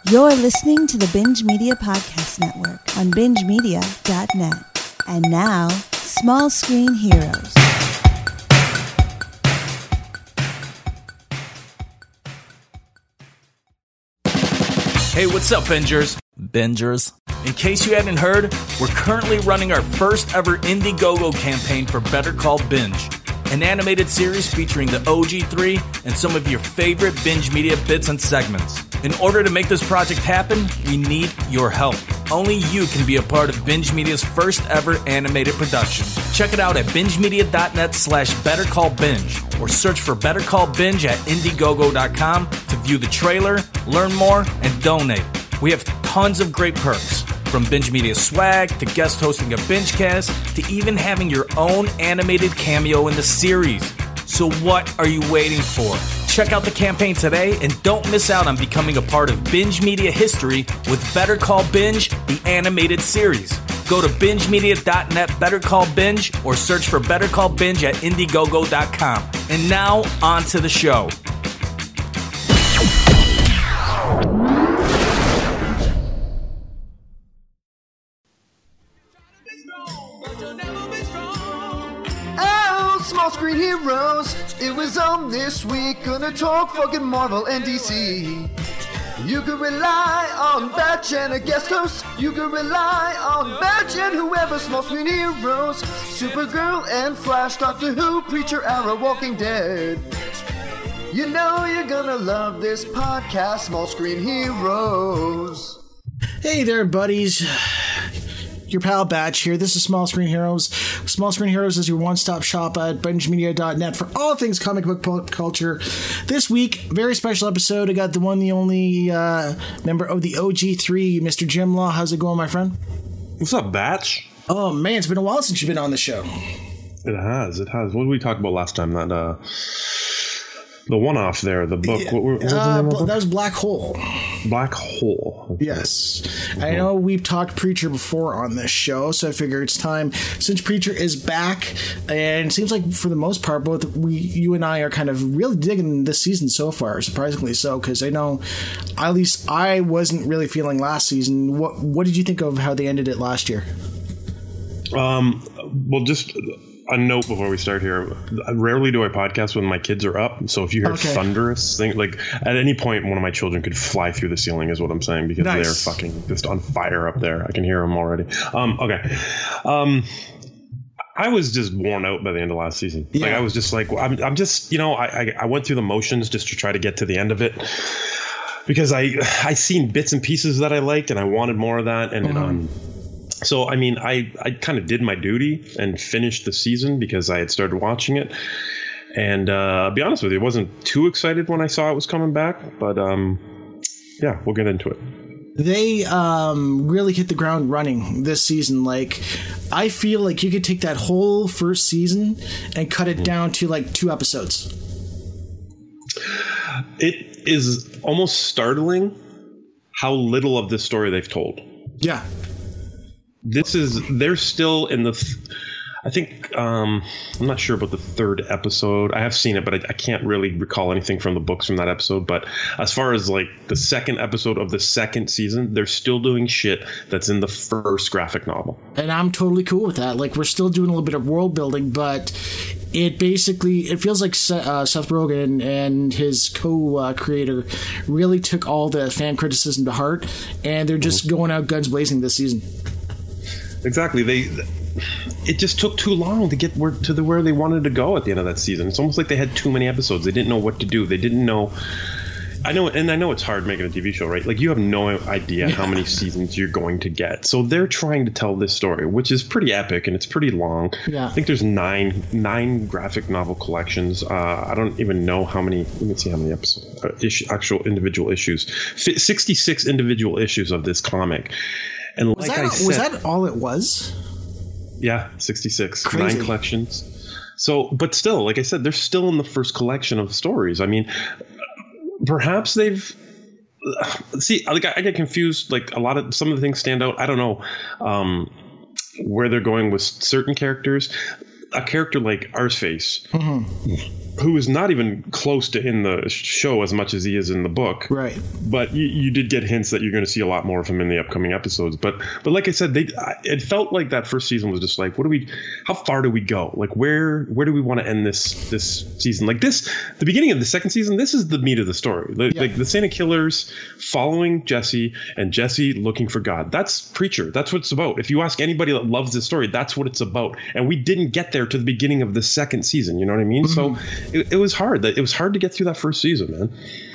You're listening to the Binge Media Podcast Network on BingeMedia.net. And now, Small Screen Heroes. Hey, what's up, Bingers? In case you hadn't heard, we're currently running our first ever Indiegogo campaign for Better Call Binge, an animated series featuring the OG3 and some of your favorite Binge Media bits and segments. In order to make this project happen, we need your help. Only you can be a part of Binge Media's first ever animated production. Check it out at bingemedia.net/bettercallbinge or search for Better Call Binge at Indiegogo.com to view the trailer, learn more, and donate. We have tons of great perks, from Binge Media swag to guest hosting a Bingecast to even having your own animated cameo in the series. So what are you waiting for? Check out the campaign today and don't miss out on becoming a part of Binge Media history with Better Call Binge, the animated series. Go to bingemedia.net Better Call Binge or search for Better Call Binge at Indiegogo.com. And now, on to the show. Small Screen Heroes, it was on this week. Gonna talk fucking Marvel and DC. You can rely on Batch and a guest host. You can rely on Batch and whoever. Small Screen Heroes, Supergirl and Flash, Doctor Who, Preacher, Arrow, Walking Dead. You know you're gonna love this podcast, Small Screen Heroes. Hey there, buddies. Your pal Batch here. This is Small Screen Heroes. Small Screen Heroes is your one-stop shop at BingeMedia.net for all things comic book pop culture. This week, very special episode. I got the one, the only member of the OG3, Mr. Jim Law. How's it going, my friend? What's up, Batch? Oh, man, it's been a while since you've been on the show. It has. What did we talk about last time? That the one-off there, the book. What was the name of the book? That was Black Hole. Black Hole. Okay. Yes. I know we've talked Preacher before on this show, so I figure it's time, since Preacher is back, and it seems like for the most part, both you and I are kind of really digging this season so far, surprisingly so, because I know at least I wasn't really feeling last season. What did you think of how they ended it last year? Well, just a note before we start here. Rarely do I podcast when my kids are up, so if you hear thunderous things, like at any point one of my children could fly through the ceiling is what I'm saying, because they're fucking just on fire up there. I can hear them already. I was just worn out by the end of last season. Yeah. Like I was just like, I'm just, I went through the motions just to try to get to the end of it, because I seen bits and pieces that I liked and I wanted more of that. And so, I mean, I kind of did my duty and finished the season because I had started watching it. And I'll be honest with you, I wasn't too excited when I saw it was coming back. But yeah, we'll get into it. They really hit the ground running this season. Like, I feel like you could take that whole first season and cut it down to like 2 episodes. It is almost startling how little of this story they've told. Yeah. They're still in the, I think, I'm not sure about the 3rd episode. I have seen it, but I can't really recall anything from the books from that episode. But as far as like the 2nd episode of the 2nd season, they're still doing shit that's in the 1st graphic novel. And I'm totally cool with that. Like, we're still doing a little bit of world building, but it feels like Seth Rogen and his co-creator really took all the fan criticism to heart, and they're just going out guns blazing this season. Exactly. It just took too long to get to where they wanted to go at the end of that season. It's almost like they had too many episodes. They didn't know what to do. They didn't know. I know it's hard making a TV show, right? Like, you have no idea how many seasons you're going to get. So they're trying to tell this story, which is pretty epic and it's pretty long. Yeah. I think there's nine graphic novel collections. I don't even know how many. Let me see how many episodes, actual individual issues. 66 individual issues of this comic. And was that all it was? Yeah, 66. Crazy. 9 collections. So, but still, like I said, they're still in the first collection of stories. I mean, perhaps they've... See, like, I get confused. Like, some of the things stand out. I don't know where they're going with certain characters. A character like Arseface. who is not even close to in the show as much as he is in the book. Right. But you did get hints that you're going to see a lot more of him in the upcoming episodes. But like I said, it felt like that first season was just like, how far do we go? Like, where do we want to end this season? Like the beginning of the second season, this is the meat of the story. Like the Saint of Killers following Jesse and Jesse looking for God. That's Preacher. That's what it's about. If you ask anybody that loves this story, that's what it's about. And we didn't get there to the beginning of the second season. You know what I mean? Mm-hmm. So it was hard. It was hard to get through that first season, man.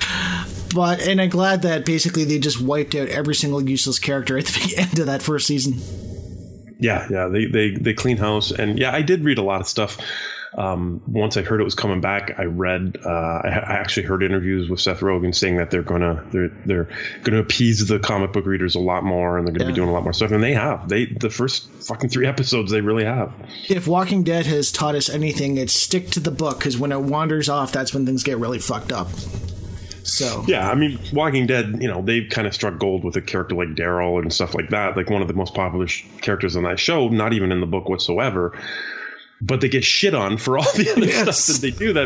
And I'm glad that basically they just wiped out every single useless character at the end of that first season. Yeah. They clean house. And yeah, I did read a lot of stuff. Once I heard it was coming back, I read. I actually heard interviews with Seth Rogen saying that they're gonna appease the comic book readers a lot more, and they're gonna be doing a lot more stuff. And they have. The first fucking 3 episodes, they really have. If Walking Dead has taught us anything, it's stick to the book, because when it wanders off, that's when things get really fucked up. So yeah, I mean, Walking Dead, they've kind of struck gold with a character like Daryl and stuff like that, like one of the most popular characters on that show, not even in the book whatsoever. But they get shit on for all the other stuff that they do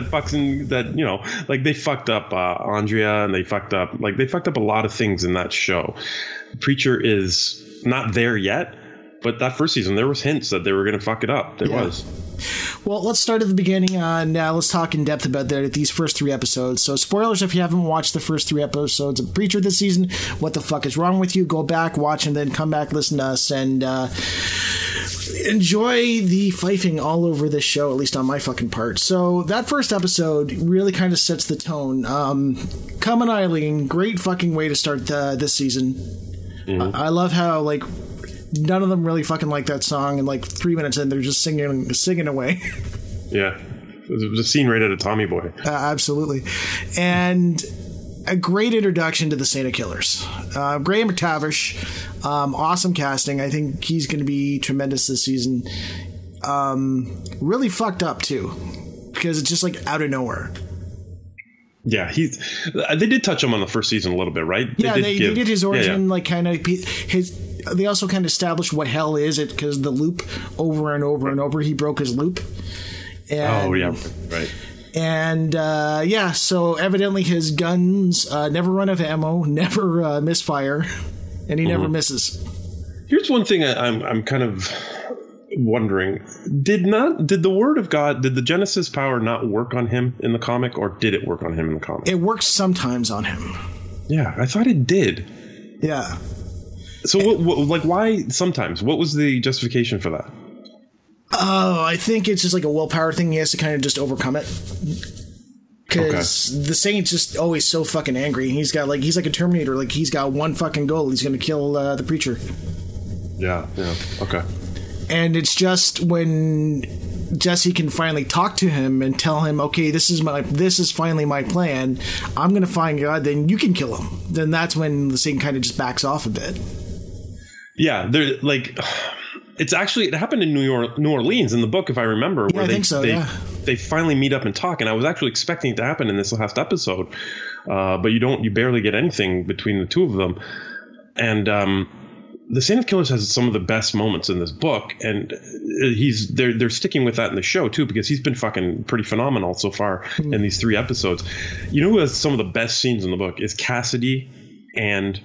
like they fucked up Andrea, and they fucked up a lot of things in that show. Preacher is not there yet, but that first season there was hints that they were going to fuck it up. There was. Well, let's start at the beginning. Now let's talk in depth about these first 3 episodes. So spoilers if you haven't watched the first 3 episodes of Preacher this season. What the fuck is wrong with you? Go back, watch, and then come back, listen to us, and enjoy the fifing all over this show, at least on my fucking part. So that first episode really kind of sets the tone. Come and Eileen, great fucking way to start this season. Mm-hmm. I love how none of them really fucking like that song, and 3 minutes in they're just singing away. Yeah, it was a scene right out of Tommy Boy. Absolutely. And a great introduction to the Saint of Killers. Graham McTavish, awesome casting. I think he's going to be tremendous this season. Really fucked up too, because it's just out of nowhere. Yeah, they did touch him on the first season a little bit, right? Yeah, they did his origin, kind of his. They also kind of established what hell is it, because the loop over and over and over, he broke his loop. And, right. And so evidently his guns never run out of ammo, never misfire, and he never misses. Here's one thing I'm kind of wondering: did the Word of God, did the Genesis power not work on him in the comic, or did it work on him in the comic? It works sometimes on him. Yeah, I thought it did. Yeah. So why sometimes? What was the justification for that? Oh, I think it's just a willpower thing. He has to kind of just overcome it. Because the Saint's just always so fucking angry. He's like a Terminator. He's got one fucking goal. He's going to kill the Preacher. Yeah. Okay. And it's just when Jesse can finally talk to him and tell him, okay, this is finally my plan. I'm going to find God. Then you can kill him. Then that's when the Saint kind of just backs off a bit. Yeah, they're it happened in New Orleans in the book, if I remember. Yeah, I think so. They finally meet up and talk, and I was actually expecting it to happen in this last episode, but you barely get anything between the two of them. And the Saint of Killers has some of the best moments in this book, and they're sticking with that in the show too, because he's been fucking pretty phenomenal so far in these 3 episodes. You know who has some of the best scenes in the book is Cassidy and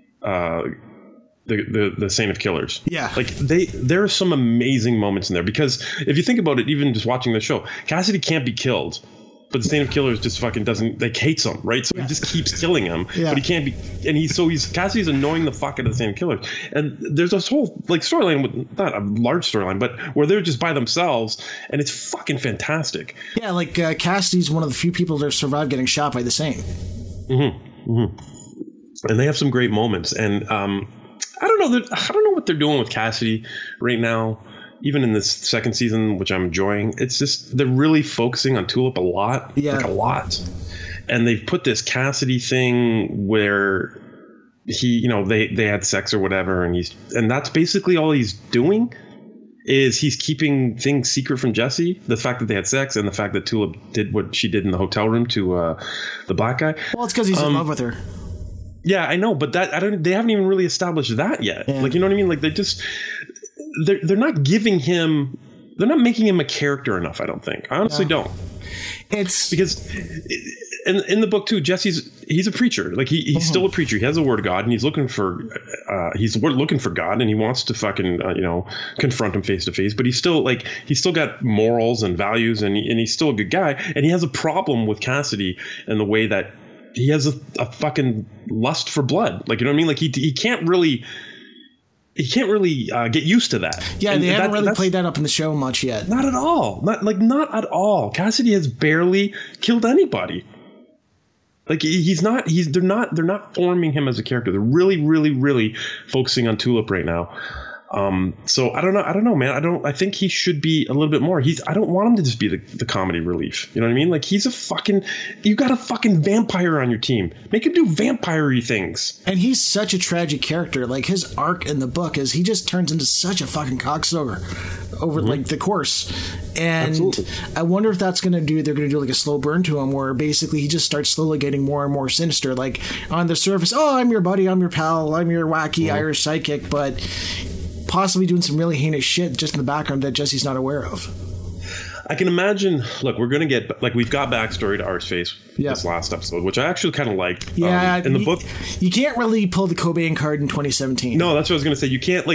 the Saint of Killers. Yeah. There are some amazing moments in there, because if you think about it, even just watching the show, Cassidy can't be killed, but the Saint of Killers just fucking hates him, right? So he just keeps killing him, but he can't be, and Cassidy's annoying the fuck out of the Saint of Killers. And there's this whole storyline, with not a large storyline, but where they're just by themselves, and it's fucking fantastic. Yeah, Cassidy's one of the few people that survived getting shot by the Saint. Mm-hmm. Mm-hmm. And they have some great moments, and I don't know what they're doing with Cassidy right now, even in this second season, which I'm enjoying. It's just they're really focusing on Tulip a lot, a lot. And they've put this Cassidy thing where he, they had sex or whatever, and that's basically all he's doing. Is he's keeping things secret from Jesse, the fact that they had sex and the fact that Tulip did what she did in the hotel room to the black guy. Well, it's because he's in love with her. Yeah, I know, but they haven't even really established that yet. Yeah. You know what I mean? They're not giving him, they're not making him a character enough, I don't think. I honestly don't. It's because in the book too, he's a preacher. Like he's still a preacher. He has the word of God, and he's looking for God, and he wants to fucking confront him face to face. But he's still got morals and values, and he's still a good guy. And he has a problem with Cassidy and the way that he has a fucking lust for blood. Like, you know what I mean? Like he can't really get used to that. Yeah, and they haven't really played that up in the show much yet. Not at all. Not at all. Cassidy has barely killed anybody. Like they're not forming him as a character. They're really, really, really focusing on Tulip right now. So I don't know, man. I think he should be a little bit more. I don't want him to just be the comedy relief. You know what I mean? Like you got a fucking vampire on your team. Make him do vampire-y things. And he's such a tragic character. Like his arc in the book is he just turns into such a fucking cocksucker over like the course. And absolutely. I wonder if they're going to do like a slow burn to him where basically he just starts slowly getting more and more sinister. Like on the surface, oh, I'm your buddy, I'm your pal, I'm your wacky Irish psychic, but possibly doing some really heinous shit just in the background that Jesse's not aware of. I can imagine. Look, we're going to get we've got backstory to Arseface this last episode, which I actually kind of liked. Yeah, in the book, you can't really pull the Cobain card in 2017. No, that's what I was going to say. You can't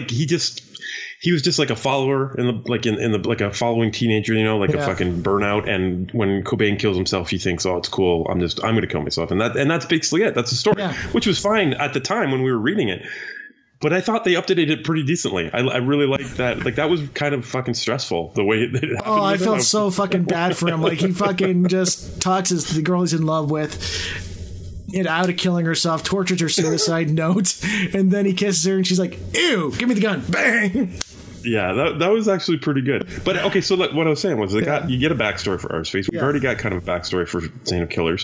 he was just like a follower in the a following teenager, a fucking burnout. And when Cobain kills himself, he thinks, oh, it's cool. I'm going to kill myself, and that's basically it. That's the story, which was fine at the time when we were reading it. But I thought they updated it pretty decently. I really liked that. Like, that was kind of fucking stressful, the way it happened. Oh, I felt so fucking bad for him. Like, he fucking just talks to the girl he's in love with out of killing herself, tortures her suicide note, and then he kisses her and she's like, ew, give me the gun. Bang! Yeah, that was actually pretty good. But okay, so what I was saying was you get a backstory for Arseface. We've already got kind of a backstory for Saint of Killers.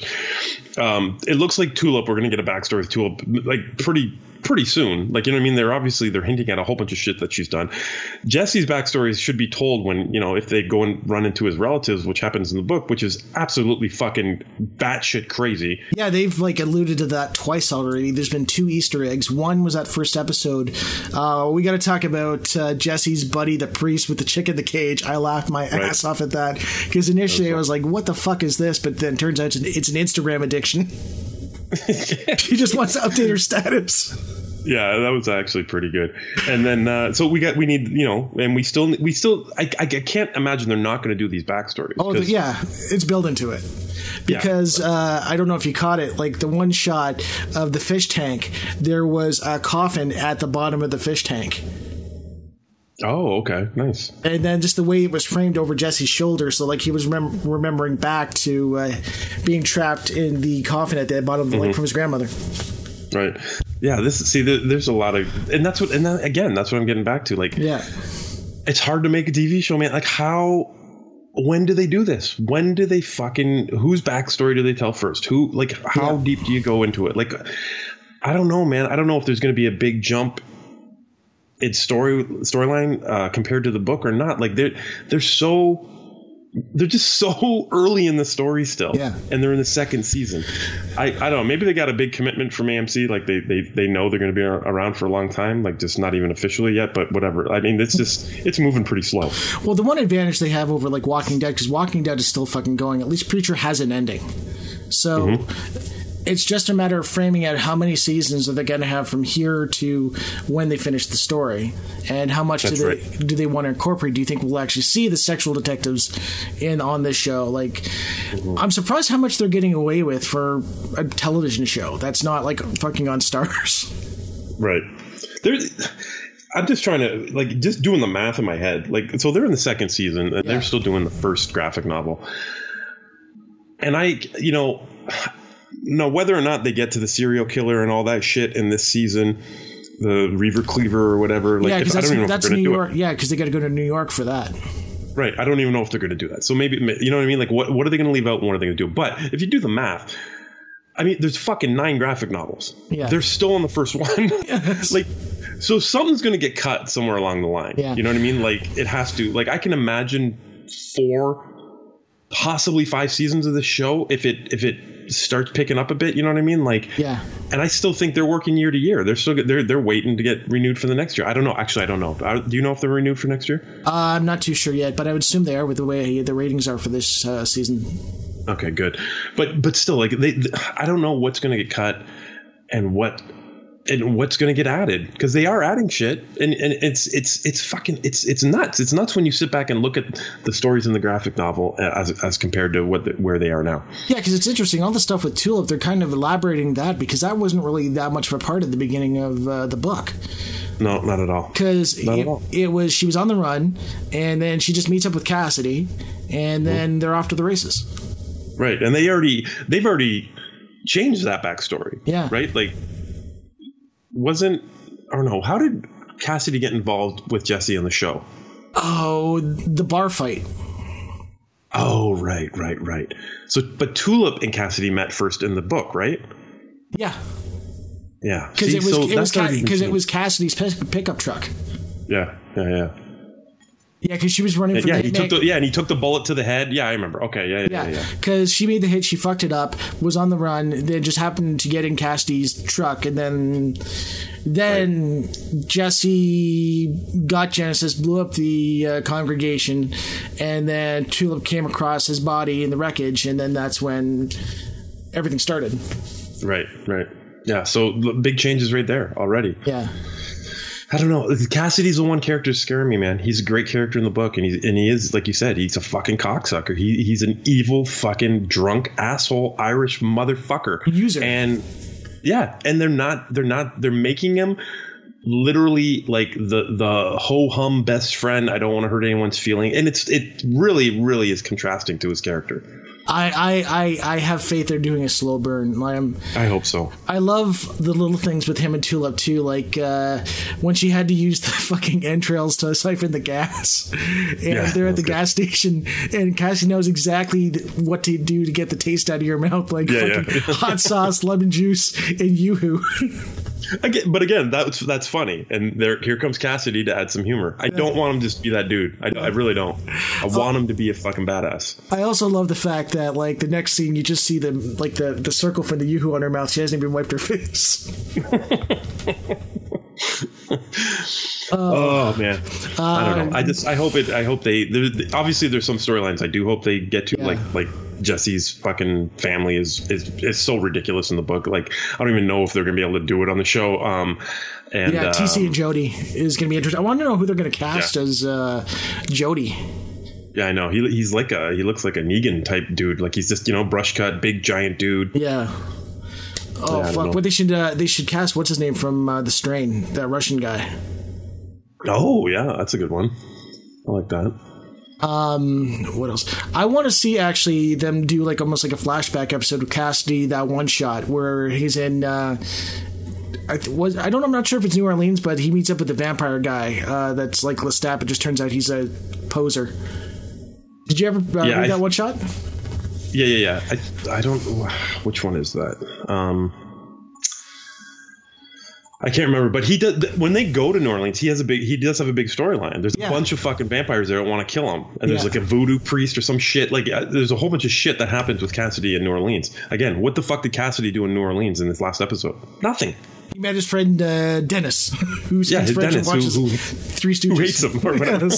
It looks like Tulip, we're going to get a backstory with Tulip like pretty soon. Like, you know what I mean? They're hinting at a whole bunch of shit that she's done. Jesse's backstory should be told when, if they go and run into his relatives, which happens in the book, which is absolutely fucking batshit crazy. Yeah, they've alluded to that twice already. There's been 2 Easter eggs. One was that first episode. We got to talk about Jesse's buddy, the priest with the chick in the cage. I laughed my ass off at that because initially I was like, what the fuck is this? But then it turns out it's an Instagram addiction. She just wants to update her status. Yeah, that was actually pretty good. And then so we need, and we still I can't imagine they're not going to do these backstories. Oh yeah, it's built into it. Because I don't know if you caught it, like the one shot of the fish tank, there was a coffin at the bottom of the fish tank. Oh, okay. Nice. And then just the way it was framed over Jesse's shoulder, so like he was remembering back to being trapped in the coffin at the bottom of the lake from his grandmother. Right. Yeah, there's a lot of, and that's what I'm getting back to. Like, yeah, it's hard to make a TV show, man. Like, when do they do this? When do they whose backstory do they tell first? How deep do you go into it? Like, I don't know, man. I don't know if there's going to be a big jump in storyline compared to the book or not. Like, they're just so early in the story still. Yeah. And they're in the second season. I don't know. Maybe they got a big commitment from AMC. Like they know they're going to be around for a long time, like just not even officially yet, but whatever. I mean, it's moving pretty slow. Well, the one advantage they have over like Walking Dead, because Walking Dead is still fucking going. At least Preacher has an ending. So it's just a matter of framing out how many seasons are they going to have from here to when they finish the story, and how much do they want to incorporate. Do you think we'll actually see the sexual detectives on this show? Like, I'm surprised how much they're getting away with for a television show that's not like fucking on Starz. Right. I'm just trying to just doing the math in my head. Like, so they're in the second season and they're still doing the first graphic novel. And no, whether or not they get to the serial killer and all that shit in this season, the Reaver Cleaver or whatever. Like, because that's New York. Yeah, because they got to go to New York for that. Right. I don't even know if they're going to do that. So maybe, you know what I mean? Like, what are they going to leave out and what are they going to do? But if you do the math, I mean, there's fucking 9 graphic novels. Yeah. They're still on the first one. Yes. Like, so something's going to get cut somewhere along the line. Yeah. You know what I mean? Like, it has to. Like, I can imagine 4, possibly 5 seasons of this show if it starts picking up a bit. You know what I mean? Like, yeah. And I still think they're working year to year. They're still they're waiting to get renewed for the next year. I don't know. Actually, I don't know. Do you know if they're renewed for next year? I'm not too sure yet, but I would assume they are with the way the ratings are for this season. Okay, good. But still, like I don't know what's going to get cut and what's going to get added, because they are adding shit, and it's nuts. It's nuts when you sit back and look at the stories in the graphic novel as compared to where they are now. Yeah, because it's interesting. All the stuff with Tulip, they're kind of elaborating that, because that wasn't really that much of a part at the beginning of the book. No, not at all. Because it was, she was on the run, and then she just meets up with Cassidy, and then they're off to the races. Right, and they've already changed that backstory. Yeah. Right, like I don't know, how did Cassidy get involved with Jesse on the show? Oh, the bar fight. Oh, right. So, but Tulip and Cassidy met first in the book, right? Yeah. Yeah. Because it was Cassidy's pickup truck. Yeah. Yeah, because she was running for and he took the bullet to the head. Yeah, I remember. Okay, yeah. Because she made the hit, she fucked it up, was on the run, then just happened to get in Cassidy's truck, and then Jesse got Genesis, blew up the congregation, and then Tulip came across his body in the wreckage, and then that's when everything started. Right. Yeah, so big changes right there already. Yeah. I don't know. Cassidy's the one character scaring me, man. He's a great character in the book, and he is, like you said, he's a fucking cocksucker. He's an evil, fucking drunk asshole Irish motherfucker. User. And yeah, and they're making him literally like the ho hum best friend. I don't want to hurt anyone's feeling, and it really, really is contrasting to his character. I have faith they're doing a slow burn. I hope so. I love the little things with him and Tulip too, like when she had to use the fucking entrails to siphon the gas, and they're at the gas station, and Cassie knows exactly what to do to get the taste out of your mouth, like hot sauce, lemon juice, and Yoo-hoo. Again, that's funny, and here comes Cassidy to add some humor. I don't want him to just be that dude. I really don't. I want him to be a fucking badass. I also love the fact that, like, the next scene, you just see them, like, the circle from the Yoo-hoo on her mouth. She hasn't even wiped her face. Oh man, I don't know. I hope they obviously there's some storylines I do hope they get to, like Jesse's fucking family is so ridiculous in the book. Like, I don't even know if they're gonna be able to do it on the show. TC and Jody is gonna be interesting. I want to know who they're gonna cast as Jody. Yeah, I know. He looks like a Negan type dude. Like, he's just, brush cut, big giant dude. Yeah. Oh, fuck. What they should cast, what's his name from The Strain, that Russian guy. Oh, yeah, that's a good one. I like that. What else? I want to see actually them do like almost like a flashback episode of Cassidy, that one shot where he's in I'm not sure if it's New Orleans, but he meets up with the vampire guy that's like Lestat, but just turns out he's a poser. Did you ever read that one shot? Yeah. I don't. Which one is that? I can't remember. But he does. When they go to New Orleans, he does have a big storyline. There's a bunch of fucking vampires there that want to kill him, and there's like a voodoo priest or some shit. Like, there's a whole bunch of shit that happens with Cassidy in New Orleans. Again, what the fuck did Cassidy do in New Orleans in this last episode? Nothing. He met his friend Dennis, who's his friend Dennis, who watches Three Stooges. Who hates him or whatever.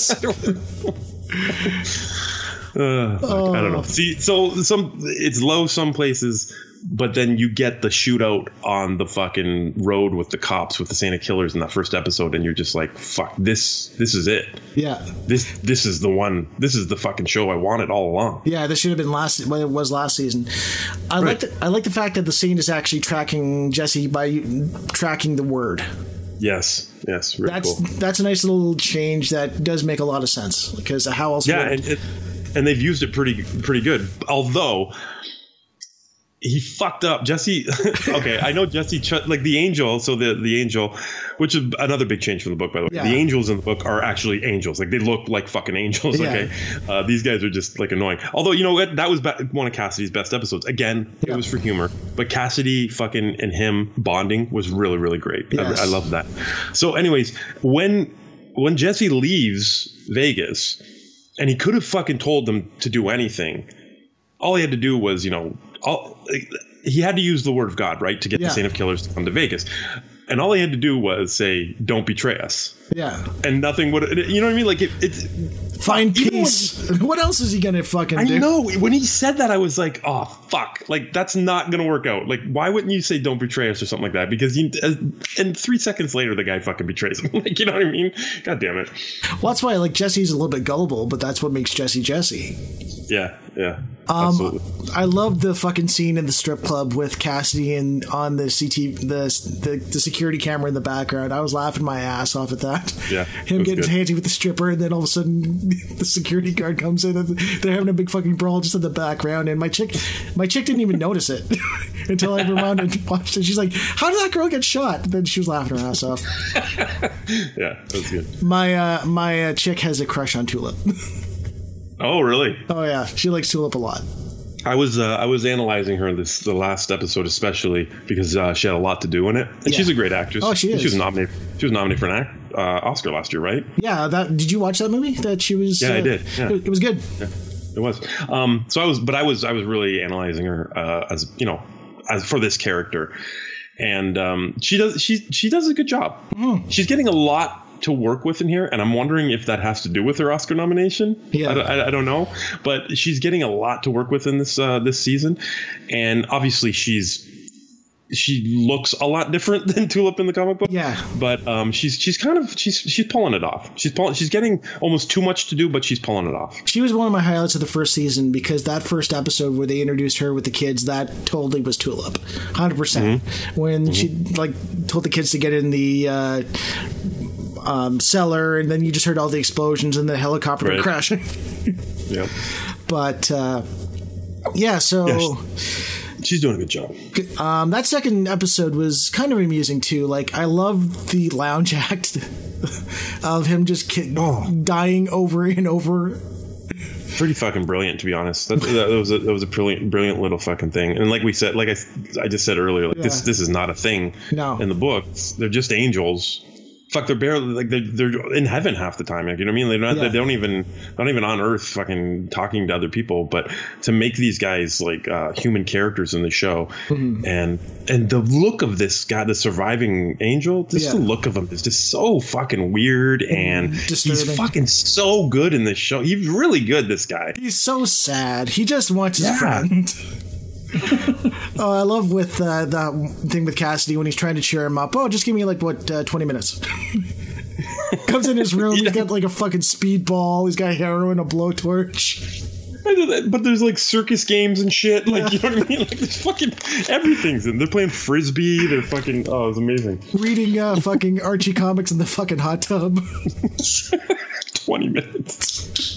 I don't know. See, so it's low some places, but then you get the shootout on the fucking road with the cops with the Santa Killers in that first episode, and you're just like, fuck, this is it. Yeah. This is the one. This is the fucking show I wanted all along. Yeah, this should have been last season. I like the fact that the scene is actually tracking Jesse by tracking the word. Yes, really cool. That's a nice little change that does make a lot of sense, because how else? Yeah, and they've used it pretty good. Although he fucked up, Jesse. Okay, I know Jesse, like the angel. So the angel, which is another big change from the book, by the way. Yeah. The angels in the book are actually angels. Like, they look like fucking angels. Yeah. Okay, these guys are just like annoying. Although, you know what, that was one of Cassidy's best episodes. Again, it was for humor, but Cassidy fucking and him bonding was really, really great. Yes. I love that. So, anyways, when Jesse leaves Vegas, and he could have fucking told them to do anything, all he had to do was, he had to use the word of God, right, to get the Santa Killers to come to Vegas. And all he had to do was say, "Don't betray us." Yeah. And nothing would, you know what I mean? Like, it's Find peace. What else is he gonna fucking do? I know. When he said that, I was like, oh, fuck. Like, that's not gonna work out. Like, why wouldn't you say don't betray us or something like that? Because and 3 seconds later, the guy fucking betrays him. Like, you know what I mean? God damn it. Well, that's why, like, Jesse's a little bit gullible, but that's what makes Jesse Jesse. Yeah. Absolutely. I love the fucking scene in the strip club with Cassidy and on the the security camera in the background. I was laughing my ass off at that. Yeah, him getting handsy with the stripper, and then all of a sudden the security guard comes in and they're having a big fucking brawl just in the background. And my chick didn't even notice it until I rewound and watched it. She's like, "How did that girl get shot?" And then she was laughing her ass off. Yeah, that's good. My chick has a crush on Tulip. Oh, really? Oh, yeah. She likes Tulip a lot. I was analyzing her the last episode, especially because she had a lot to do in it, and she's a great actress. Oh, she is. She was nominated for an Oscar last year, right? Yeah. Did you watch that movie? That she was. Yeah, I did. Yeah. It was good. Yeah, it was. So I was really analyzing her as for this character, and she does a good job. She's getting a lot to work with in here, and I'm wondering if that has to do with her Oscar nomination. Yeah, I don't know, but she's getting a lot to work with in this season, and obviously she looks a lot different than Tulip in the comic book. Yeah, but she's pulling it off. She's getting almost too much to do, but she's pulling it off. She was one of my highlights of the first season because that first episode where they introduced her with the kids, that totally was Tulip, 100%. When she like told the kids to get in the cellar, and then you just heard all the explosions and the helicopter crashing. Yeah, but so she's doing a good job. That second episode was kind of amusing too. Like, I love the lounge act of him just dying over and over. Pretty fucking brilliant, to be honest. That was a brilliant little fucking thing. And like we said, like I just said earlier, like this is not a thing in the books. They're just angels. Fuck, they're barely like they're in heaven half the time. Like, you know what I mean? They're not. They don't even on Earth fucking talking to other people. But to make these guys like human characters in the show, and the look of this guy, the surviving angel, the look of him is just so fucking weird, and he's fucking so good in this show. He's really good. This guy. He's so sad. He just wants his friend. Oh, I love with that thing with Cassidy when he's trying to cheer him up. Oh, just give me 20 minutes. Comes in his room, he's got like a fucking speedball, he's got heroin, a blowtorch. But there's like circus games and shit. Like, you know what I mean? Like, there's fucking everything's in. They're playing frisbee. They're fucking. Oh, it was amazing. Reading fucking Archie comics in the fucking hot tub. 20 minutes.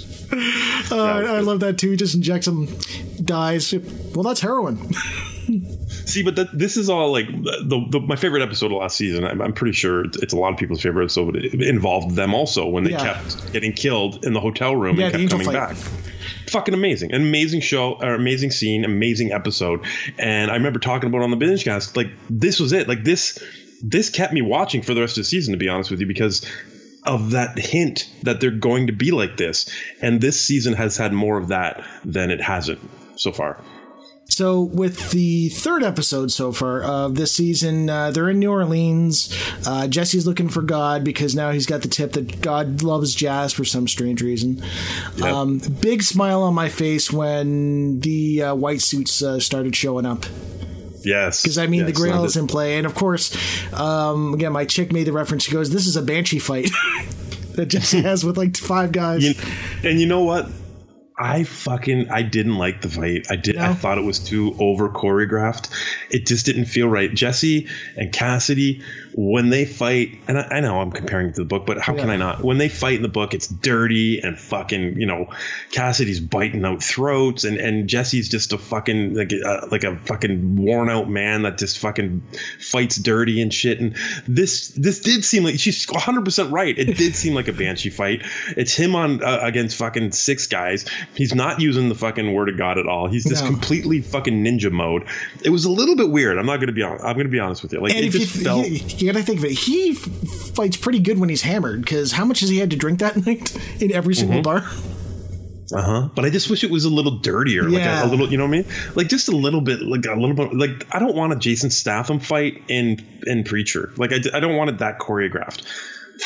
I love that too. He just injects him, dies. Well, that's heroin. See, but this is all like my favorite episode of last season. I'm pretty sure it's a lot of people's favorite episode. But it involved them also when they kept getting killed in the hotel room and kept coming back. Fucking amazing. An amazing show, or amazing scene, amazing episode. And I remember talking about it on the binge cast, like, this was it. Like, this kept me watching for the rest of the season, to be honest with you, because of that hint that they're going to be like this. And this season has had more of that than it hasn't so far. So with the third episode so far of this season, they're in New Orleans. Jesse's looking for God because now he's got the tip that God loves jazz for some strange reason. Yep. Big smile on my face when the white suits started showing up. Yes. Because, I mean, the Grail is in play. And, of course, again, my chick made the reference. She goes, this is a Banshee fight that Jesse has with, like, 5 guys. And you know what? I didn't like the fight. I thought it was too over choreographed. It just didn't feel right. Jesse and Cassidy, when they fight, and I know I'm comparing it to the book, but how can I not? When they fight in the book, it's dirty and fucking, Cassidy's biting out throats, and Jesse's just a fucking like a fucking worn out man that just fucking fights dirty and shit. And this did seem like, she's 100% right. It did seem like a Banshee fight. It's him on against fucking 6 guys. He's not using the fucking word of God at all. He's just completely fucking ninja mode. It was a little bit weird. I'm going to be honest with you. Like, it just felt. You got to think of it. He fights pretty good when he's hammered, because how much has he had to drink that night in every single bar? But I just wish it was a little dirtier, like a little, you know what I mean? Like, just a little bit, like I don't want a Jason Statham fight in Preacher. Like, I don't want it that choreographed.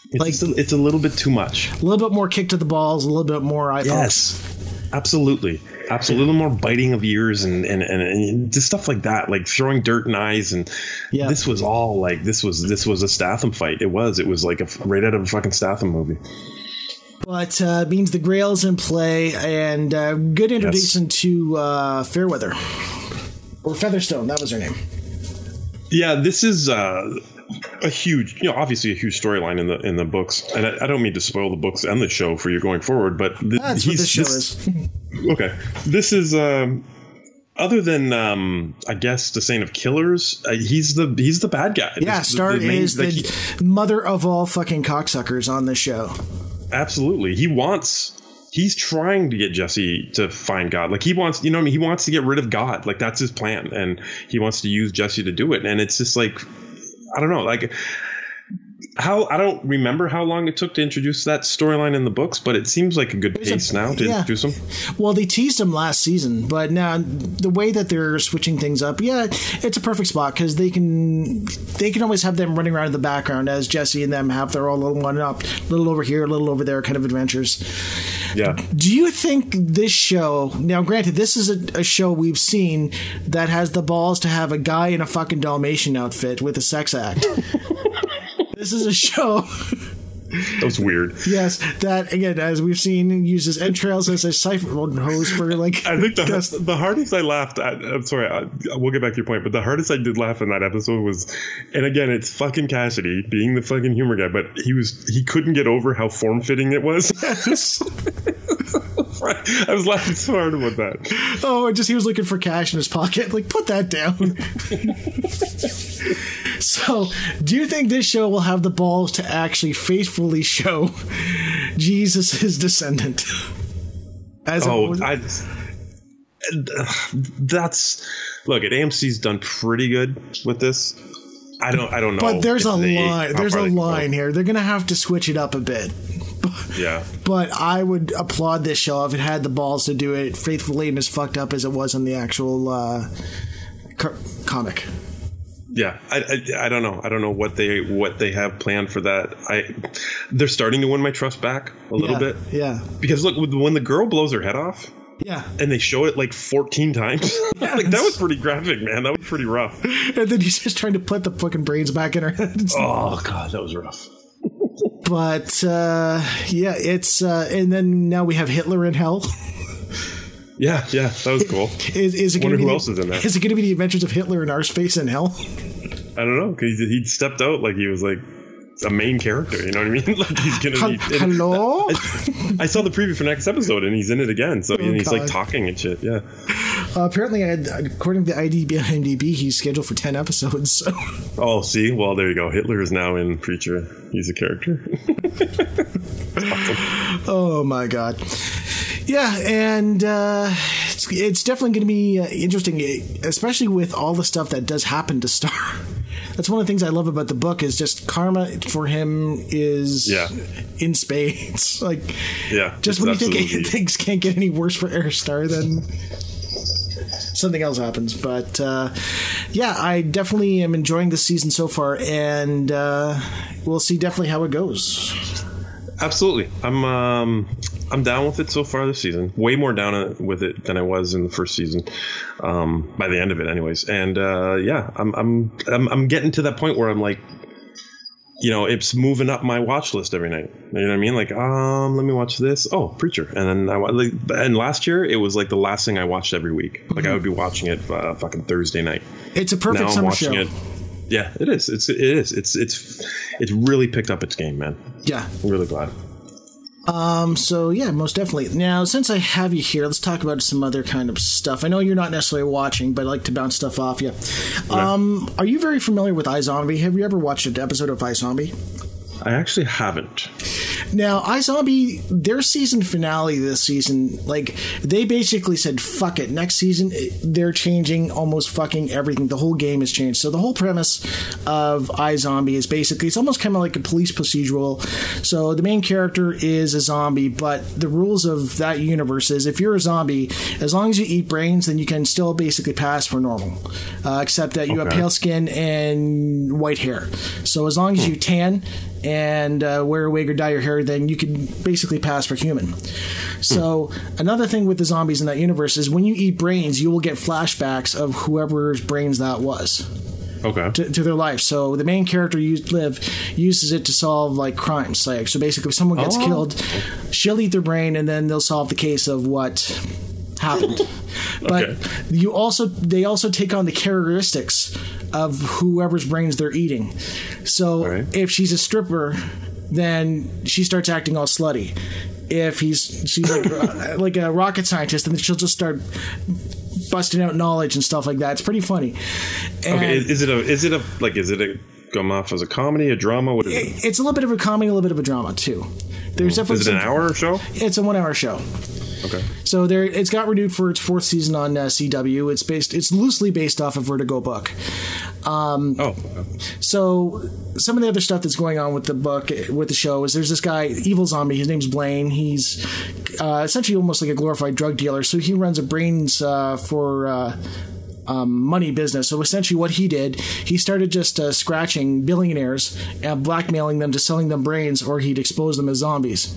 It's a little bit too much. A little bit more kick to the balls, a little bit more eye Yes, absolutely. Absolutely, more biting of ears and just stuff like that, like throwing dirt in eyes, and this was all like this was a Statham fight. It was like right out of a fucking Statham movie. But means the Grail's in play, and good introduction to Fairweather or Featherstone. That was her name. Yeah, this is a huge, obviously a huge storyline in the books, and I don't mean to spoil the books and the show for you going forward, but that's what this show is. Okay, this is other than I guess the Saint of Killers, he's the bad guy. Yeah, Star is the mother of all fucking cocksuckers on this show. Absolutely, he's trying to get Jesse to find God. Like he wants, he wants to get rid of God. Like that's his plan, and he wants to use Jesse to do it. And it's just like, I don't know, like I don't remember how long it took to introduce that storyline in the books, but it seems like a good pace now to introduce him. Well, they teased him last season, but now the way that they're switching things up, it's a perfect spot because they can always have them running around in the background as Jesse and them have their own little one up, a little over here, a little over there kind of adventures. Yeah. Do you think this show, now granted, this is a show we've seen that has the balls to have a guy in a fucking Dalmatian outfit with a sex act. This is a show. That was weird. Yes, that again, as we've seen, uses entrails as a siphon hose for like. I think the hardest I laughed at. I'm sorry, we'll get back to your point, but the hardest I did laugh in that episode was, and again, it's fucking Cassidy being the fucking humor guy, but he couldn't get over how form fitting it was. I was laughing so hard about that. Oh, he was looking for cash in his pocket. Like, put that down. So, do you think this show will have the balls to actually faithfully show Jesus' descendant? Look, AMC's done pretty good with this. I don't know. But there's a line. There's a line here. They're gonna have to switch it up a bit. Yeah. But I would applaud this show if it had the balls to do it faithfully and as fucked up as it was in the actual comic. Yeah, I don't know. I don't know what they have planned for that. They're starting to win my trust back a little bit. Yeah. Because look, when the girl blows her head off. Yeah. And they show it like 14 times. Yeah, like that was pretty graphic, man. That was pretty rough. And then he's just trying to put the fucking brains back in her head. Oh god, that was rough. But it's and then now we have Hitler in hell. Yeah, that was cool. Is it going to be who else is in that? Is it going to be the Adventures of Hitler and Arseface in hell? I don't know, because he stepped out like he was like a main character. You know what I mean? Like he's going to be. Hello. I saw the preview for next episode, and he's in it again. So and he's like talking and shit. Yeah. Apparently, according to IMDb, he's scheduled for 10 episodes. So. Oh, see, well, there you go. Hitler is now in Preacher. He's a character. Awesome. Oh my god. Yeah, and it's definitely going to be interesting, especially with all the stuff that does happen to Star. That's one of the things I love about the book is just karma for him is in spades. Like, just when you think things can't get any worse for Aristar, then something else happens. But I definitely am enjoying this season so far, and we'll see definitely how it goes. Absolutely. I'm down with it so far this season. Way more down with it than I was in the first season. By the end of it, anyways. And I'm getting to that point where I'm like, it's moving up my watch list every night. You know what I mean? Like, let me watch this. Oh, Preacher. And then and last year it was like the last thing I watched every week. Like I would be watching it fucking Thursday night. It's a perfect summer show. Yeah, it is. It's really picked up its game, man. Yeah, I'm really glad. So yeah, most definitely. Now, since I have you here, let's talk about some other kind of stuff. I know you're not necessarily watching, but I like to bounce stuff off you. Are you very familiar with iZombie? Have you ever watched an episode of iZombie? I actually haven't. Now, iZombie, their season finale this season, like, they basically said, fuck it. Next season, they're changing almost fucking everything. The whole game has changed. So the whole premise of iZombie is basically, it's almost kind of like a police procedural. So the main character is a zombie, but the rules of that universe is if you're a zombie, as long as you eat brains, then you can still basically pass for normal. Except that you have pale skin and white hair. So as long as you tan and wear a wig or dye your hair, then you can basically pass for human. So another thing with the zombies in that universe is when you eat brains, you will get flashbacks of whoever's brains that was. Okay. To their life. So the main character, Liv, uses it to solve like crimes. Like, so basically, if someone gets killed, she'll eat their brain, and then they'll solve the case of what happened. But they also take on the characteristics of whoever's brains they're eating. So if she's a stripper, then she starts acting all slutty. If she's like like a rocket scientist, then she'll just start busting out knowledge and stuff like that. It's pretty funny. And is it a come off as a comedy, a drama? What is it? It's a little bit of a comedy, a little bit of a drama too. There's Is it an hour show? It's a 1 hour show. Okay. So it's got renewed for its 4th season on CW. It's loosely based off a Vertigo book. So some of the other stuff that's going on with the show is there's this guy, Evil Zombie. His name's Blaine. He's essentially almost like a glorified drug dealer. So he runs a brains for money business. So essentially what he did, he started just scratching billionaires and blackmailing them to selling them brains, or he'd expose them as zombies.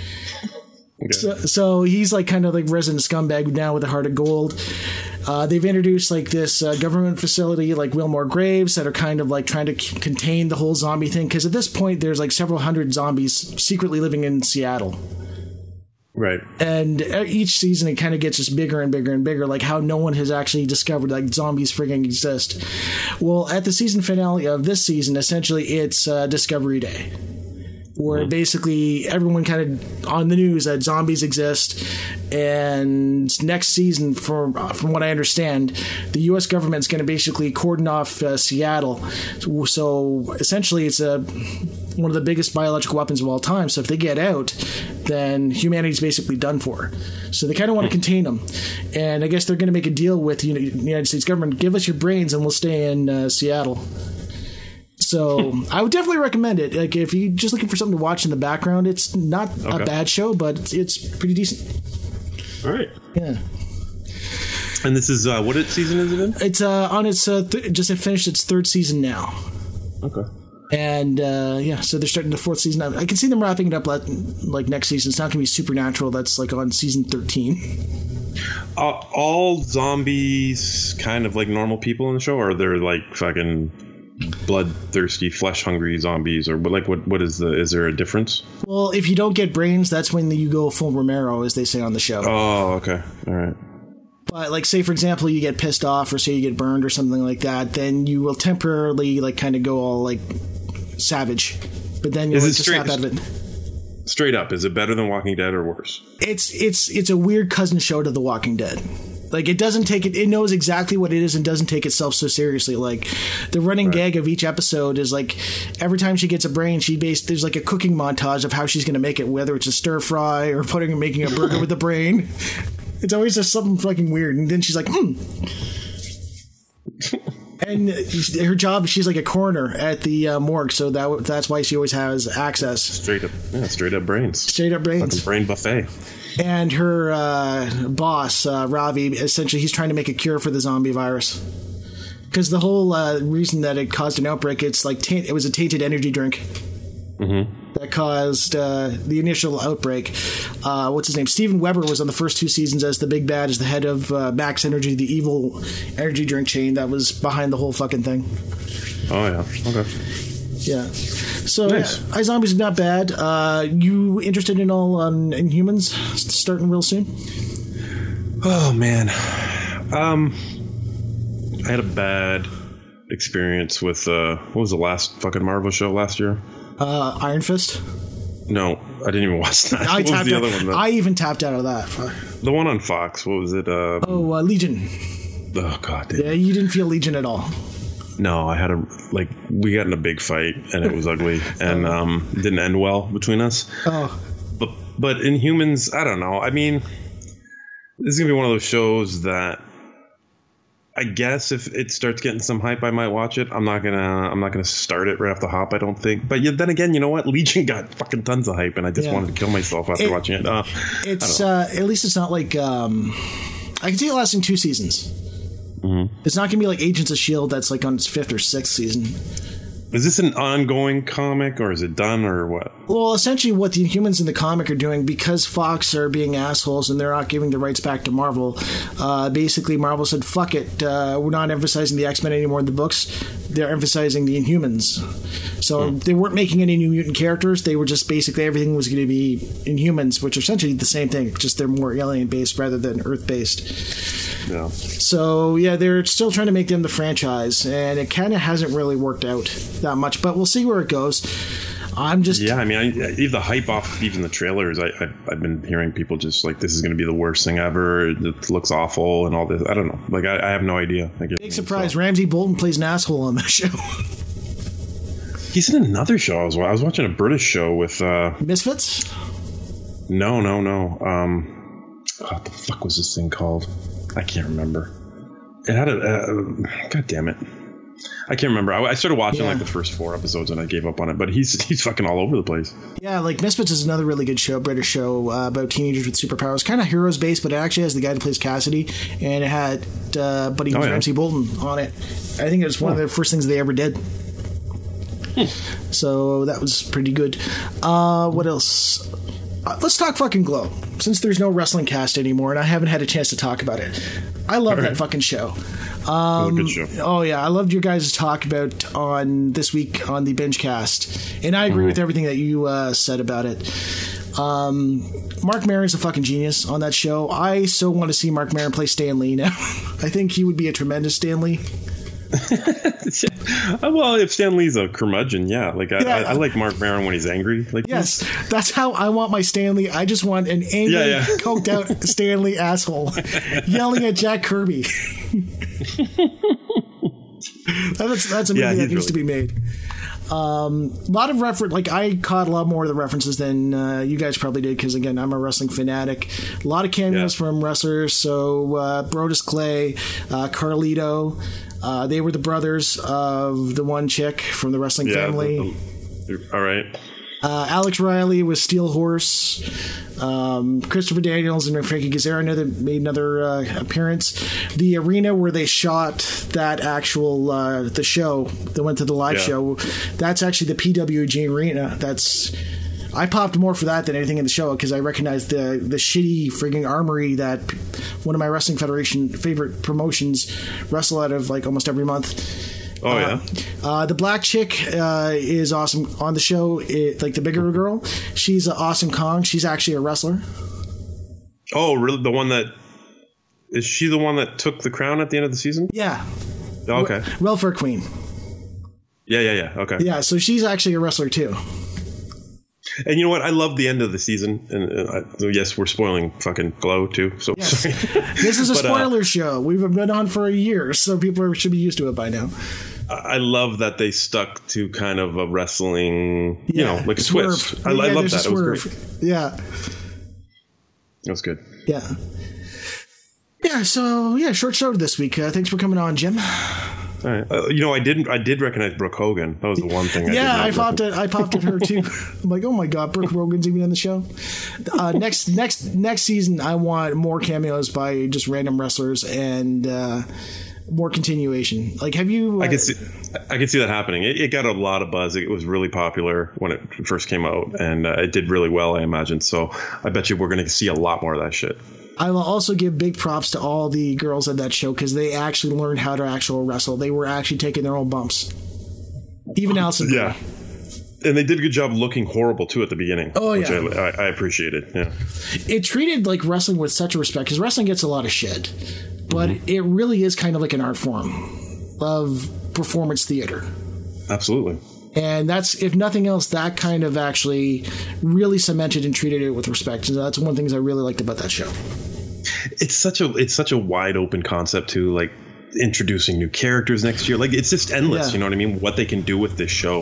Okay. So he's like kind of like resident scumbag now with a heart of gold. They've introduced like this government facility like Wilmore Graves that are kind of like trying to contain the whole zombie thing, because at this point there's like several hundred zombies secretly living in Seattle. Right. And each season it kind of gets just bigger and bigger and bigger, like how no one has actually discovered like zombies frigging exist. Well, at the season finale of this season, essentially it's Discovery Day, where basically everyone kind of on the news that zombies exist. And next season, from what I understand, the U.S. government's going to basically cordon off Seattle. So essentially it's one of the biggest biological weapons of all time. So if they get out, then humanity's basically done for. So they kind of want to contain them. And I guess they're going to make a deal with the United States government. Give us your brains and we'll stay in Seattle. So I would definitely recommend it. Like if you're just looking for something to watch in the background, it's not a bad show, but it's pretty decent. All right. Yeah. And this is what season is it in? It's on its just finished its 3rd season now. Okay. And so they're starting the 4th season. I can see them wrapping it up like next season. It's not going to be Supernatural. That's like on season 13. All zombies kind of like normal people in the show, or they're like fucking bloodthirsty, flesh-hungry zombies, or what is there a difference? Well, if you don't get brains, that's when you go full Romero, as they say on the show. Oh, okay, all right. But like, say for example, you get pissed off, or say you get burned, or something like that, then you will temporarily like kind of go all like savage. But then you'll just snap out of it. Straight up, is it better than Walking Dead or worse? It's a weird cousin show to The Walking Dead. Like, it doesn't take it knows exactly what it is and doesn't take itself so seriously. Like, the running gag of each episode is like every time she gets a brain, there's like a cooking montage of how she's going to make it, whether it's a stir fry or making a burger with the brain. It's always just something fucking weird. And then she's like, And her job, she's like a coroner at the morgue, so that's why she always has access. Straight up brains. Straight up brains. Fucking brain buffet. And her boss, Ravi, essentially he's trying to make a cure for the zombie virus. Because the whole reason that it caused an outbreak, it's like it was a tainted energy drink that caused the initial outbreak. What's his name? Steven Weber was on the first 2 seasons as the big bad, as the head of Max Energy, the evil energy drink chain that was behind the whole fucking thing. Oh, yeah. Okay. Yeah. So, nice. Yeah, iZombies is not bad. You interested in all Inhumans starting real soon? Oh, man. I had a bad experience with, what was the last fucking Marvel show last year? Iron Fist? No, I didn't even watch that. What was the other one? I even tapped out of that. The one on Fox, what was it? Legion. Oh, God. Yeah, you didn't feel Legion at all. No, I had we got in a big fight and it was ugly and it didn't end well between us. Oh. But Inhumans, I don't know. I mean, this is going to be one of those shows that I guess if it starts getting some hype, I might watch it. I'm not gonna start it right off the hop, I don't think. But then again, you know what? Legion got fucking tons of hype, and I just wanted to kill myself after watching it. It's at least it's not like I can see it lasting 2 seasons. Mm-hmm. It's not gonna be like Agents of S.H.I.E.L.D. that's like on its 5th or 6th season. Is this an ongoing comic, or is it done, or what? Well, essentially what the Inhumans in the comic are doing, because Fox are being assholes and they're not giving the rights back to Marvel, basically Marvel said, fuck it, we're not emphasizing the X-Men anymore in the books, they're emphasizing the Inhumans. So they weren't making any new mutant characters, they were just basically everything was going to be Inhumans, which are essentially the same thing, just they're more alien-based rather than Earth-based. Yeah. So, yeah, they're still trying to make them the franchise, and it kind of hasn't really worked out that much, but we'll see where it goes. I'm just... Yeah, I mean, even the hype off even the trailers, I've been hearing people just like, this is going to be the worst thing ever, it looks awful and all this. I don't know. Like, I have no idea. Big surprise, so. Ramsay Bolton plays an asshole on the show. He's in another show as well. I was watching a British show with... Misfits? No. What the fuck was this thing called? I can't remember. It had God damn it. I can't remember. I started watching like the first 4 episodes and I gave up on it, but he's fucking all over the place. Yeah, like Misfits is another really good show, British show about teenagers with superpowers. Kind of Heroes based, but it actually has the guy who plays Cassidy, and it had Buddy Ramsay Bolton on it. I think it was one of the first things they ever did. So that was pretty good. What else? Let's talk fucking Glow, since there's no wrestling cast anymore, and I haven't had a chance to talk about it. I love that fucking show. It was a good show. Oh yeah, I loved your guys' talk about on this week on the Binge Cast, and I agree with everything that you said about it. Mark Maron's a fucking genius on that show. I so want to see Mark Maron play Stan Lee now. I think he would be a tremendous Stan Lee. Well, if Stan Lee's a curmudgeon, I like Mark Maron when he's angry. Like, yes, that's how I want my Stan Lee. I just want an angry, coked out Stan Lee asshole yelling at Jack Kirby. That's a movie that needs to be made. A lot of reference, like I caught a lot more of the references than you guys probably did, because again, I'm a wrestling fanatic. A lot of cameos from wrestlers. So Brodus Clay, Carlito, they were the brothers of the one chick from the wrestling family. All right. Alex Riley was Steel Horse. Christopher Daniels and Frankie Kazarian made another appearance. The arena where they shot that actual the show that went to the live show, that's actually the PWG arena. I popped more for that than anything in the show, because I recognized the shitty frigging armory that one of my Wrestling Federation favorite promotions wrestle out of like almost every month. The black chick is awesome on the show. Like the bigger girl, she's Awesome Kong. She's actually a wrestler. Oh, really? Is she the one that took the crown at the end of the season? Yeah. Okay. Welfare Queen. Yeah. Okay. Yeah, so she's actually a wrestler too. And you know what? I love the end of the season. And yes, we're spoiling fucking Glow too. So yes. This is a spoiler show. We've been on for a year, so people should be used to it by now. I love that they stuck to kind of a wrestling, like a twist. I love that. It was great. Yeah. That was good. Yeah. Yeah, so, short show this week. Thanks for coming on, Jim. All right. I did recognize Brooke Hogan. That was the one thing. I popped at her too. I'm like, oh my god, Brooke Hogan's even on the show. Next season, I want more cameos by just random wrestlers and more continuation. Like, have you? I can see that happening. It got a lot of buzz. It was really popular when it first came out, and it did really well, I imagine. So I bet you we're going to see a lot more of that shit. I will also give big props to all the girls at that show, because they actually learned how to actually wrestle. They were actually taking their own bumps. Even Allison. Yeah. And they did a good job looking horrible, too, at the beginning. Oh, which I appreciated. Yeah. It treated like wrestling with such a respect, because wrestling gets a lot of shit. But it really is kind of like an art form of performance theater. Absolutely. And that's, if nothing else, that kind of actually really cemented and treated it with respect. So that's one of the things I really liked about that show. It's such a wide open concept too, like introducing new characters next year. Like, it's just endless. You know what I mean? What they can do with this show.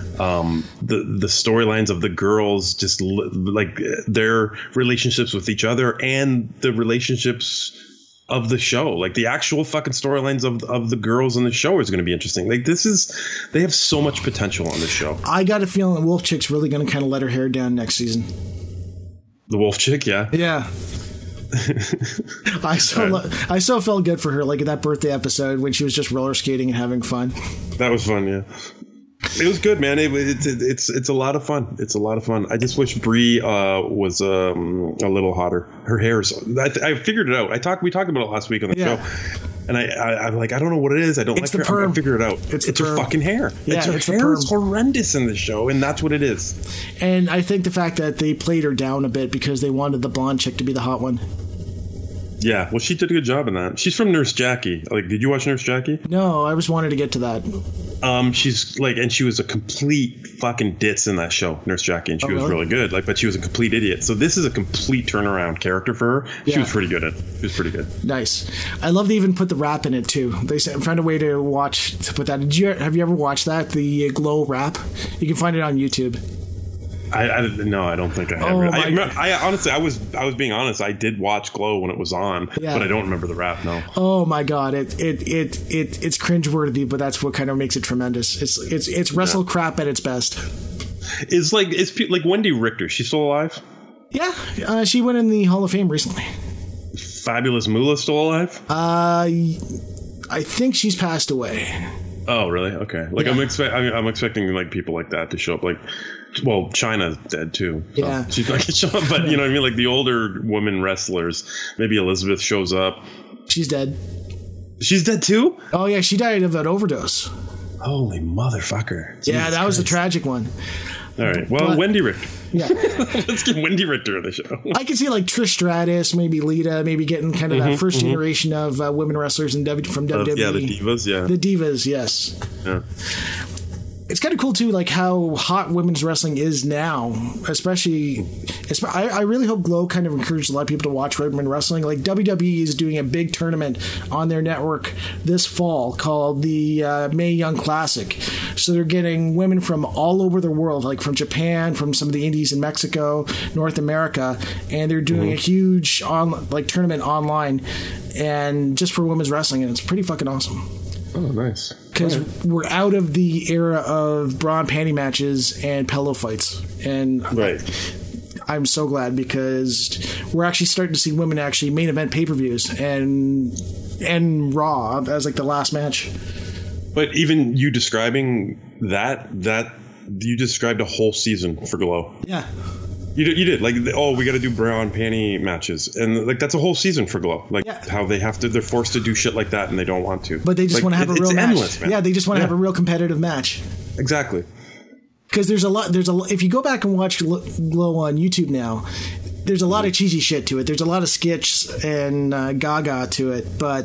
The storylines of the girls, just like their relationships with each other, and the relationships of the show, like the actual fucking storylines of the girls in the show is going to be interesting. Like, they have so much potential on this show. I got a feeling the Wolf Chick's really going to kind of let her hair down next season. The Wolf Chick, yeah. I so felt good for her, like in that birthday episode when she was just roller skating and having fun. That was fun, yeah. It was good, man. It's a lot of fun. It's a lot of fun. I just wish Brie was a little hotter. Her hair's. I figured it out. We talked about it last week on the show, and I'm like, I don't know what it is. I don't like her. I'm gonna figure it out. It's her fucking hair. Yeah, her hair is horrendous in the show, and that's what it is. And I think the fact that they played her down a bit because they wanted the blonde chick to be the hot one. Yeah, well, she did a good job in that. She's from Nurse Jackie. Like, did you watch Nurse Jackie? No, I was wanting to get to that. She's like, and she was a complete fucking ditz in that show, Nurse Jackie, and she was really good. Like, but she was a complete idiot. So this is a complete turnaround character for her. She was pretty good at it. She was pretty good. Nice. I love they even put the rap in it too. They found a way to put that. Have you ever watched that? The Glow rap? You can find it on YouTube. No, I don't think I have. I honestly, I was being honest. I did watch Glow when it was on, but I don't remember the rap. No. Oh my god, it's cringeworthy, but that's what kind of makes it tremendous. It's wrestle crap at its best. It's like Wendy Richter. She's still alive? Yeah, she went in the Hall of Fame recently. Fabulous Moolah still alive? I think she's passed away. Oh, really? Okay. Like I'm expecting like people like that to show up. Like, well, Chyna's dead too. So yeah, she's not gonna show up. But you know what I mean? Like the older women wrestlers. Maybe Elizabeth shows up. She's dead. She's dead too? Oh yeah, she died of an overdose. Holy motherfucker! Jesus yeah, that was a tragic one. All right. Well, Wendy Richter. Yeah. Let's get Wendy Richter on the show. I can see like Trish Stratus, maybe Lita, maybe getting kind of that first generation of women wrestlers from WWE. Yeah, the Divas, yeah. The Divas, yes. Yeah. It's kind of cool too, like how hot women's wrestling is now. Especially, I really hope Glow kind of encouraged a lot of people to watch women wrestling. Like WWE is doing a big tournament on their network this fall called the Mae Young Classic. So they're getting women from all over the world, like from Japan, from some of the indies in Mexico, North America, and they're doing a huge tournament online, and just for women's wrestling, and it's pretty fucking awesome. Oh, nice. Because we're out of the era of bra and panty matches and pillow fights. And I'm so glad because we're actually starting to see women actually main event pay-per-views and Raw as like the last match. But even you describing that you described a whole season for Glow. Yeah. You did like, we got to do bra and panty matches, and like that's a whole season for Glow. Like how they're forced to do shit like that, and they don't want to. But they just want to have a real match. Endless, man. Yeah, they just want to have a real competitive match. Exactly. Because there's a lot. If you go back and watch Glow on YouTube now, there's a lot of cheesy shit to it. There's a lot of skits and gaga to it, but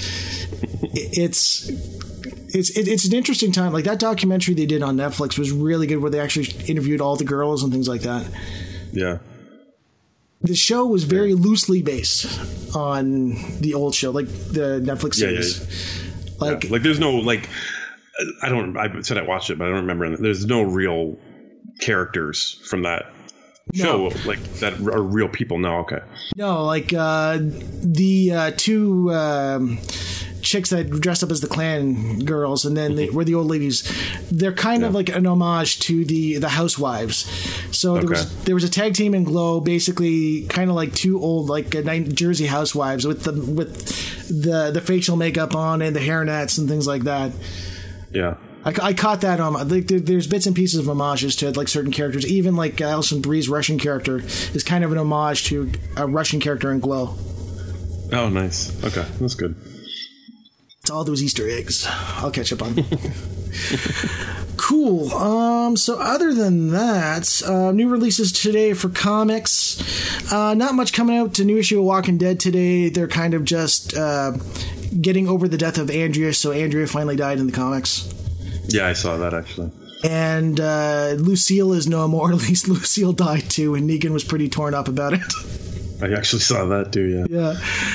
it's an interesting time. Like that documentary they did on Netflix was really good, where they actually interviewed all the girls and things like that. Yeah. The show was very loosely based on the old show, like the Netflix series. Like there's no like, I said I watched it, but I don't remember. There's no real characters from that show like that are real people. No, okay. No, like the two chicks that dressed up as the Klan girls, and then they were the old ladies. They're kind of like an homage to the Housewives. So there was a tag team in Glow, basically kind of like two old like Jersey housewives with the facial makeup on and the hairnets and things like that. Yeah. I caught that on. Like, there's bits and pieces of homages to like certain characters. Even like Alison Brie's Russian character is kind of an homage to a Russian character in Glow. Oh, nice. Okay, that's good. It's all those Easter eggs. I'll catch up on. Cool. So other than that, new releases today for comics. Not much coming out. A new issue of Walking Dead today. They're kind of just getting over the death of Andrea. So Andrea finally died in the comics. Yeah, I saw that actually. And Lucille is no more. At least Lucille died too, and Negan was pretty torn up about it. I actually saw that too, yeah.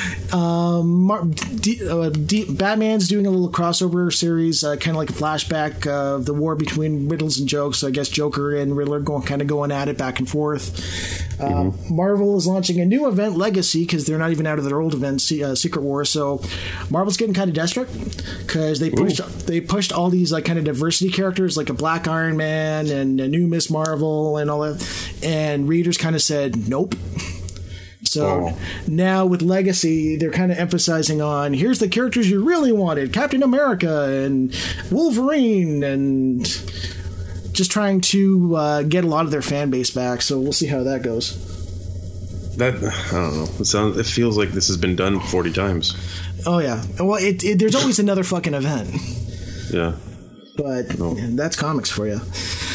Batman's doing a little crossover series, kind of like a flashback of the war between Riddles and Jokes. So I guess Joker and Riddler going at it back and forth. Marvel is launching a new event, Legacy, because they're not even out of their old event, Secret War. So Marvel's getting kind of desperate because they pushed all these like kind of diversity characters, like a Black Iron Man and a new Miss Marvel and all that, and readers kind of said nope. So now with Legacy, they're kind of emphasizing on here's the characters you really wanted, Captain America and Wolverine, and just trying to get a lot of their fan base back. So we'll see how that goes. I don't know. It feels like this has been done 40 times. Oh yeah. Well, there's always another fucking event. Yeah. But that's comics for you.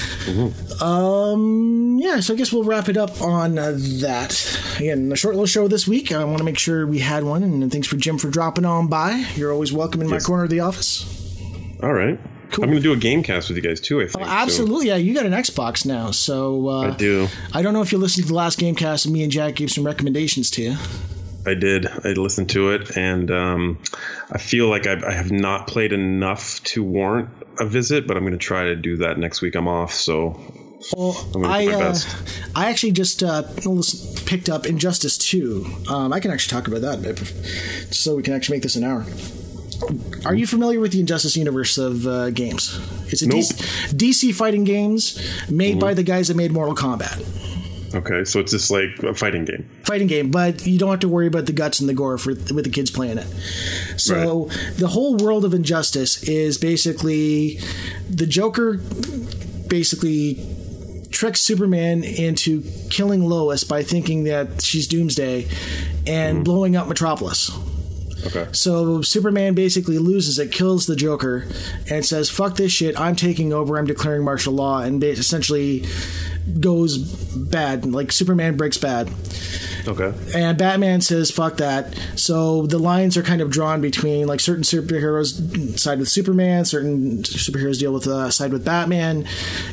Mm-hmm. Yeah, so I guess we'll wrap it up on that. Again, a short little show this week. I want to make sure we had one, and thanks for Jim for dropping on by. You're always welcome in my corner of the office. All right. Cool. I'm going to do a game cast with you guys too, I think. Oh, absolutely. Yeah, you got an Xbox now, so... I do. I don't know if you listened to the last game cast, and me and Jack gave some recommendations to you. I did. I listened to it, and I feel like I have not played enough to warrant a visit, but I'm going to try to do that next week. I'm off, so I'm going to do my best. I actually just picked up Injustice 2. I can actually talk about that, so we can actually make this an hour. Are you familiar with the Injustice universe of games? It's a DC fighting games made by the guys that made Mortal Kombat. Okay, so it's just like a fighting game. But you don't have to worry about the guts and the gore with the kids playing it. So the whole world of Injustice is basically the Joker basically tricks Superman into killing Lois by thinking that she's Doomsday and blowing up Metropolis. Okay. So Superman basically loses it, kills the Joker, and says, fuck this shit, I'm taking over, I'm declaring martial law, and essentially goes bad, like Superman breaks bad. Okay. And Batman says, fuck that. So the lines are kind of drawn between, like, certain superheroes side with Superman, certain superheroes deal with side with Batman.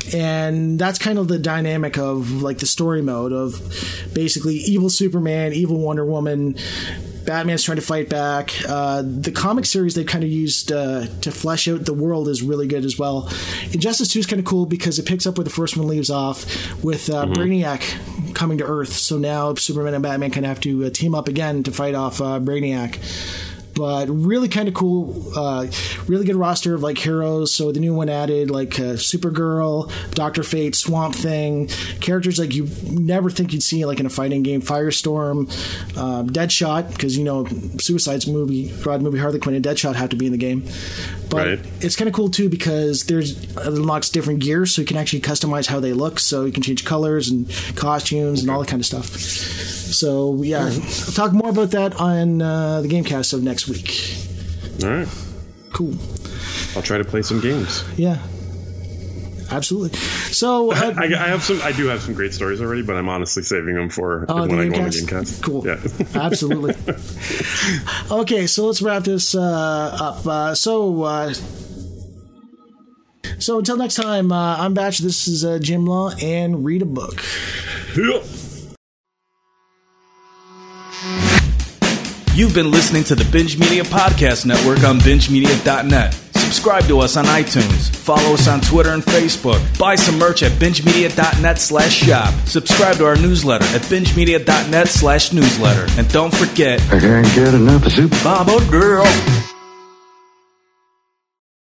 And that's kind of the dynamic of, like, the story mode of basically evil Superman, evil Wonder Woman, Batman's trying to fight back. The comic series they kind of used to flesh out the world is really good as well. Injustice 2 is kind of cool because it picks up where the first one leaves off with Brainiac coming to Earth. So now Superman and Batman kind of have to team up again to fight off Brainiac. But really kind of cool, really good roster of like heroes. So the new one added like Supergirl, Dr. Fate, Swamp Thing, characters like you never think you'd see like in a fighting game. Firestorm, Deadshot, because you know Suicide movie Harley Quinn and Deadshot have to be in the game. But it's kind of cool too because it unlocks different gears, so you can actually customize how they look. So you can change colors and costumes and all that kind of stuff. So yeah, I'll talk more about that on the Gamecast of next week. All right. Cool. I'll try to play some games. Yeah. Absolutely. So I do have some great stories already, but I'm honestly saving them for when I go on the Gamecast. Cool. Yeah. Absolutely. Okay, so let's wrap this up. So until next time, I'm Batch. This is Jim Law, and read a book. Yeah. You've been listening to the Binge Media Podcast Network on BingeMedia.net. Subscribe to us on iTunes. Follow us on Twitter and Facebook. Buy some merch at BingeMedia.net/shop. Subscribe to our newsletter at BingeMedia.net/newsletter. And don't forget, I can't get enough of soup. Baba Girl.